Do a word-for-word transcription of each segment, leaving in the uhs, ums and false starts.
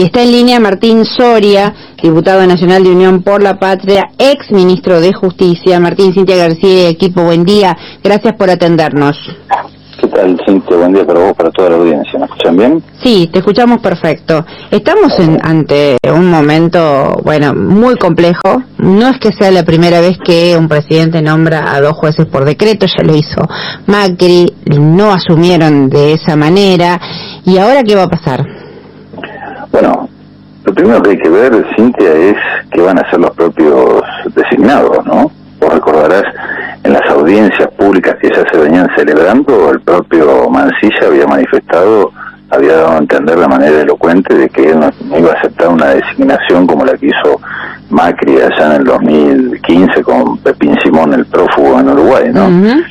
Está en línea Martín Soria, diputado nacional de Unión por la Patria, ex ministro de Justicia. Martín, Cintia García y equipo, buen día. Gracias por atendernos. ¿Qué tal, Cintia? Buen día para vos, para toda la audiencia. ¿Me escuchan bien? Sí, te escuchamos perfecto. Estamos en, ante un momento, bueno, muy complejo. No es que sea la primera vez que un presidente nombra a dos jueces por decreto, ya lo hizo Macri, no asumieron de esa manera. ¿Y ahora qué va a pasar? Bueno, lo primero que hay que ver, Cintia, es qué van a hacer los propios designados, ¿no? Vos recordarás, en las audiencias públicas que ya se venían celebrando, el propio Mansilla había manifestado, había dado a entender de manera elocuente de que él no, no iba a aceptar una designación como la que hizo Macri allá en el dos mil quince con Pepín Simón, el prófugo en Uruguay, ¿no? Uh-huh.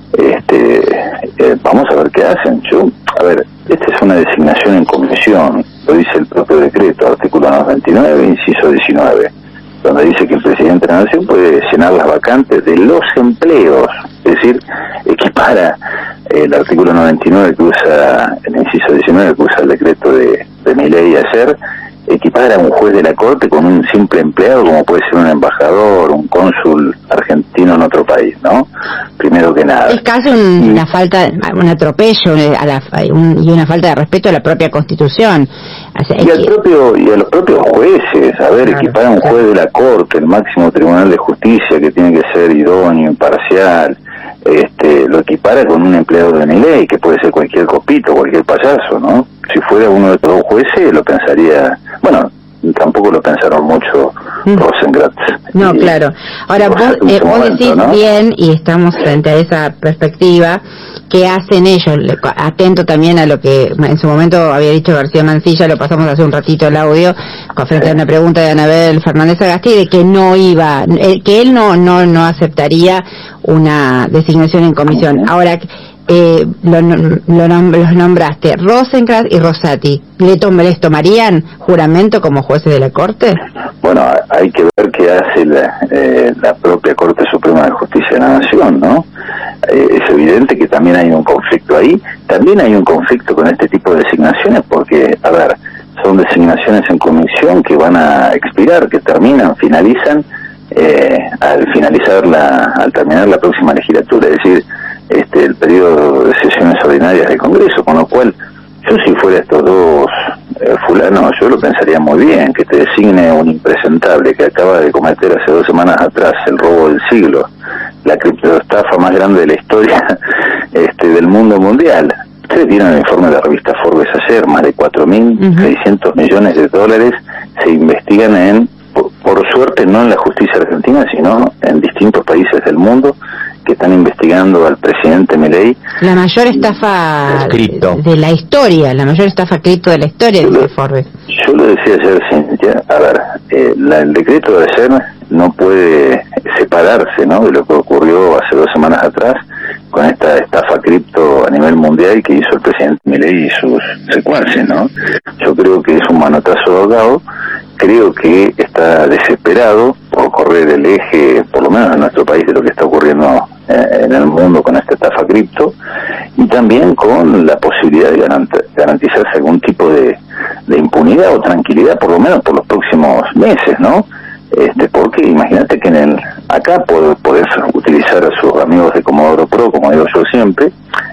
Este, eh, vamos a ver qué hacen. Yo, a ver, esta es una designación en comisión, lo dice el propio decreto, artículo noventa y nueve, inciso diecinueve, donde dice que el presidente de la Nación puede llenar las vacantes de los empleos, es decir, equipara el artículo noventa y nueve que usa, el inciso diecinueve que usa el decreto de, de Milei ayer, equipara a un juez de la Corte con un simple empleado como puede ser un embajador, un cónsul argentino en otro país, ¿no? Primero que nada. Es casi un, y, una falta, un atropello a la, un, y una falta de respeto a la propia Constitución. O sea, y, al que... propio, y a los propios jueces, a ver, claro, equipar a un juez de la Corte, el máximo tribunal de justicia, que tiene que ser idóneo, imparcial, este, lo equipara con un empleado de Milei, que puede ser cualquier copito, cualquier payaso, ¿no? Si fuera uno de estos dos jueces, lo pensaría, bueno, tampoco lo pensaron mucho mm. Rosenkrantz. No, y, claro. Ahora, vos, eh, vos momento, decís, ¿no? Bien, y estamos frente a esa perspectiva, ¿qué hacen ellos? Atento también a lo que en su momento había dicho García Mansilla, lo pasamos hace un ratito el audio, frente a una pregunta de Anabel Fernández Agasti, de que no iba, que él no, no, no aceptaría una designación en comisión. Ahora, Eh, lo, lo, los nombraste Rosenkrantz y Rosati. ¿Le tom ¿Les tomarían juramento como jueces de la Corte? Bueno, hay que ver qué hace la, eh, la propia Corte Suprema de Justicia de la Nación, ¿no? Eh, es evidente que también hay un conflicto ahí. También hay un conflicto con este tipo de designaciones porque, a ver, son designaciones en comisión que van a expirar, que terminan, finalizan eh, al finalizar la, al terminar la próxima legislatura, es decir, este el periodo de sesiones ordinarias del Congreso, con lo cual yo si fuera estos dos eh, fulanos, yo lo pensaría muy bien, que te designe un impresentable que acaba de cometer hace dos semanas atrás el robo del siglo, la criptoestafa más grande de la historia este del mundo mundial. Ustedes vieron el informe de la revista Forbes ayer, más de cuatro mil seiscientos uh-huh. millones de dólares se investigan en, por, por suerte no en la justicia argentina, sino en distintos países del mundo, que están investigando al presidente Milei. La mayor estafa cripto de la historia, la mayor estafa cripto de la historia, dice Forbes. Yo lo decía ayer, Cintia, a ver, eh, la, el decreto de ayer no puede separarse, ¿no?, de lo que ocurrió hace dos semanas atrás con esta estafa cripto a nivel mundial que hizo el presidente Milei y sus secuaces, ¿no? Yo creo que es un manotazo ahogado, creo que está desesperado por correr el eje, por lo menos en nuestro país, de lo que está ocurriendo eh, en el mundo con esta estafa cripto, y también con la posibilidad de garant- garantizarse algún tipo de, de impunidad o tranquilidad, por lo menos por los próximos meses, ¿no? Este, porque imagínate que en el acá podés utilizar a sus amigos de Comodoro Pro, como digo yo siempre,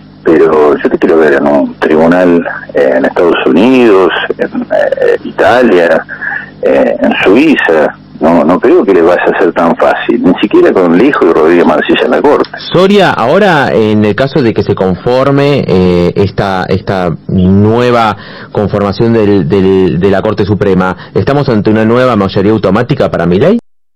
pero yo te quiero ver en un tribunal eh, en Estados Unidos, en eh, Italia, eh, en Suiza. No, no creo que le vaya a ser tan fácil, ni siquiera con el hijo de Rodríguez Mansilla en la Corte. Soria, ahora en el caso de que se conforme eh, esta esta nueva conformación del, del, de la Corte Suprema, ¿estamos ante una nueva mayoría automática para Milei?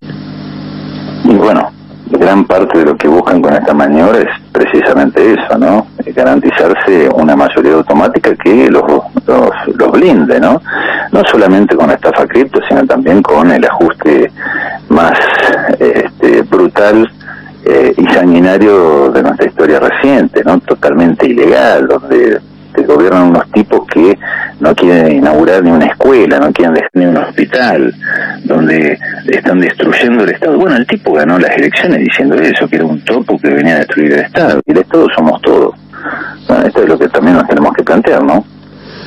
Y bueno, gran parte de lo que buscan con esta maniobra es precisamente eso, ¿no? Garantizarse una mayoría automática que los, los, los blinde, ¿no? No solamente con la estafa cripto, sino también con el ajuste más este, brutal eh, y sanguinario de nuestra historia reciente, ¿no? Totalmente ilegal, donde te gobiernan unos tipos que no quieren inaugurar ni una escuela, no quieren dejar ni un hospital, donde están destruyendo el Estado. Bueno, el tipo ganó las elecciones diciendo eso, que era un topo que venía a destruir el Estado. Y el Estado somos todos. Bueno, esto es lo que también nos tenemos que plantear, ¿no?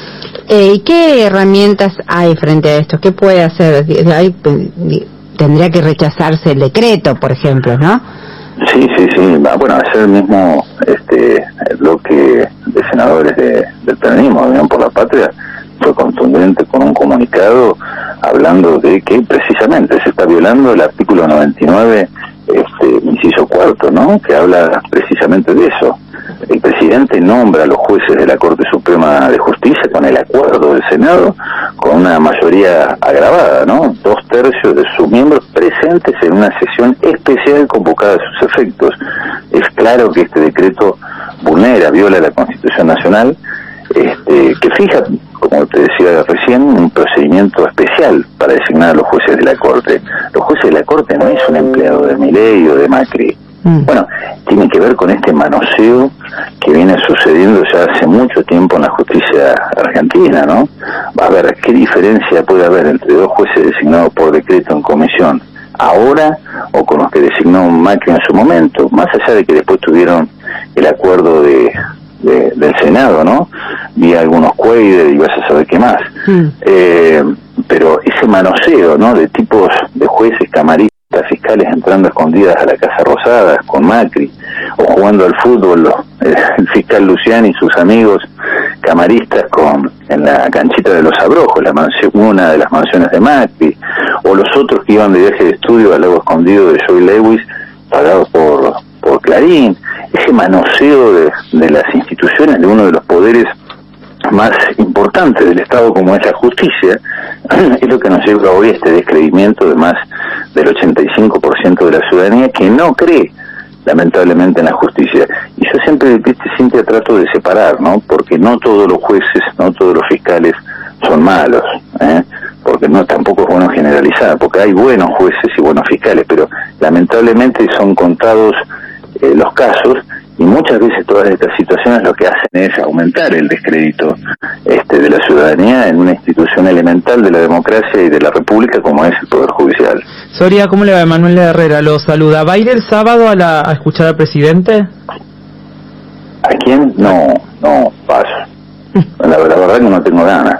Eh, ¿Y qué herramientas hay frente a esto? ¿Qué puede hacer? Hay, tendría que rechazarse el decreto, por ejemplo, ¿no? Sí, sí, sí. Bueno, ayer mismo este, el bloque de senadores de, del peronismo, Unión por la Patria, fue contundente con un comunicado hablando de que precisamente se está violando el artículo noventa y nueve, este, inciso cuarto, ¿no? Que habla precisamente de eso. El presidente nombra a los jueces de la Corte Suprema de Justicia con el acuerdo del Senado, con una mayoría agravada, ¿no? Dos tercios de sus miembros presentes en una sesión especial convocada a sus efectos. Es claro que este decreto vulnera, viola la Constitución Nacional, este, que fija, como te decía recién, un procedimiento especial para designar a los jueces de la Corte. Los jueces de la Corte no es un empleado de Milei o de Macri. Bueno, tiene que ver con este manoseo que viene sucediendo ya hace mucho tiempo en la justicia argentina, ¿no? A ver, ¿qué diferencia puede haber entre dos jueces designados por decreto en comisión ahora o con los que designó Macri en su momento? Más allá de que después tuvieron el acuerdo de, de del Senado, ¿no? Vi algunos cueides y vas a saber qué más. Mm. Eh, pero ese manoseo, ¿no? De tipos de jueces camaristas, fiscales entrando escondidas a la Casa Rosada con Macri, o jugando al fútbol los, eh, el fiscal Luciani y sus amigos camaristas con en la canchita de los Abrojos, la mansión, una de las mansiones de Macri, o los otros que iban de viaje de estudio al lago escondido de Joy Lewis, pagados por, por Clarín. Ese manoseo de, de las instituciones, de uno de los poderes más importante del Estado como es la justicia, es lo que nos lleva hoy a este descreimiento de más del ochenta y cinco por ciento de la ciudadanía que no cree lamentablemente en la justicia. Y yo siempre, viste, Cintia, trato de separar, ¿no? Porque no todos los jueces, no todos los fiscales son malos, ¿eh? Porque no, tampoco es bueno generalizar, porque hay buenos jueces y buenos fiscales, pero lamentablemente son contados eh, los casos, y muchas veces todas estas situaciones lo que hacen es aumentar el descrédito este, de la ciudadanía en una institución elemental de la democracia y de la república como es el Poder Judicial. Soria, ¿cómo le va? Manuel Herrera lo saluda. ¿Va a ir el sábado a, la, a escuchar al presidente? ¿A quién? No, no, paso. La, la verdad que no tengo ganas.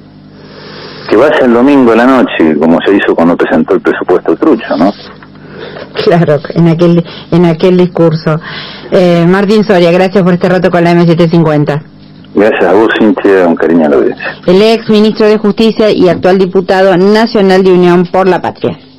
Que vaya el domingo a la noche, como se hizo cuando presentó el presupuesto trucho, ¿no? Claro, en aquel en aquel discurso. Eh, Martín Soria, gracias por este rato con la eme setecientos cincuenta. Gracias a vos, Cintia, un cariño a la audiencia. El ex ministro de Justicia y actual diputado nacional de Unión por la Patria.